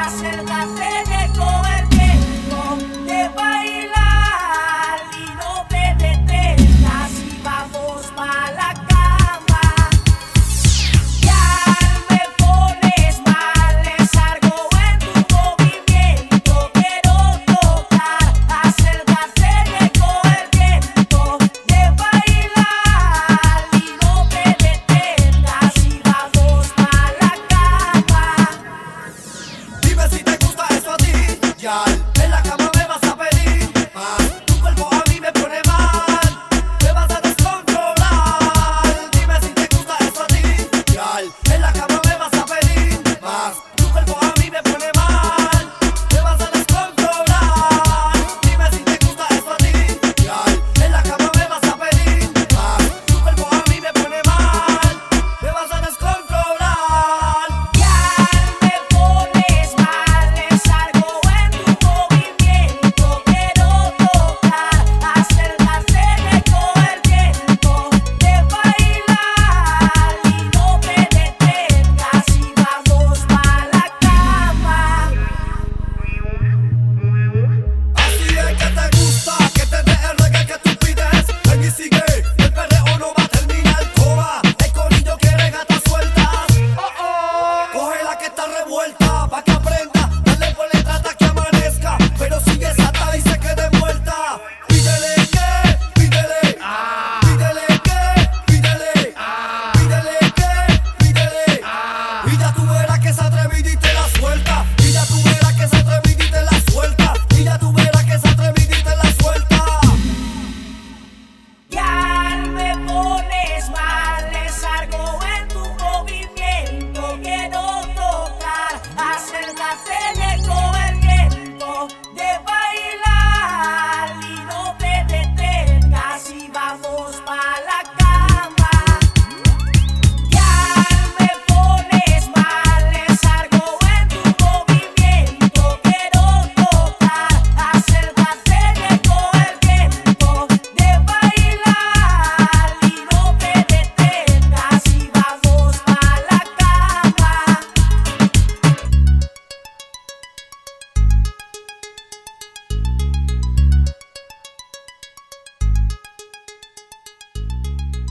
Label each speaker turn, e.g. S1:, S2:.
S1: Acércate que todo el tiempo de bailar y no te detengas y vamos pa' la cama. Ya me pones mal, es algo en tu movimiento, quiero tocar. Acércate que todo el tiempo de bailar y no te detengas y vamos pa' la cama.
S2: Dime si te gusta eso a ti, yal. En la cama me vas a pedir más. Tu cuerpo a mí me pone mal, me vas a descontrolar. Dime si te gusta eso a ti, yal. En la cama me vas a pedir más. Tu cuerpo a mí me pone mal, me vas a descontrolar. Dime si te gusta eso a ti, yal. En la cama me vas a pedir más. Tu cuerpo a mí me pone mal, me vas a descontrolar.
S1: Ya me pones mal, es algo en tu movimiento, quiero tocar. Acércate que todo el tiempo de bailar y no te detengas y vamos pa' la cama.
S2: Así es que te gusta, que te dé el reggae que tú pides. Ven y sigue, el perreo no va a terminar. Toma, el corillo quiere gatas sueltas. Coge la que está revuelta, pa' que aprenda.